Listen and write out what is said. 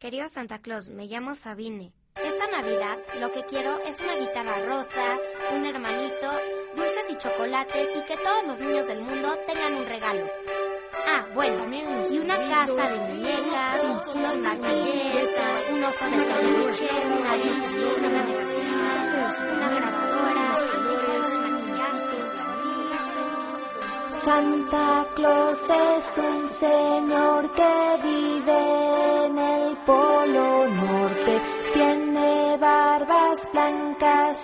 Querido Santa Claus, me llamo Sabine. Esta Navidad lo que quiero es una guitarra rosa, un hermanito, dulces y chocolates y que todos los niños del mundo tengan un regalo. Ah, bueno, y una casa de muñecas, unos taquillos, un oso de peluche, una bicicleta, una nevacina, una grabadora, Santa Claus es un señor que vive en el Polo Norte. Tiene barbas blancas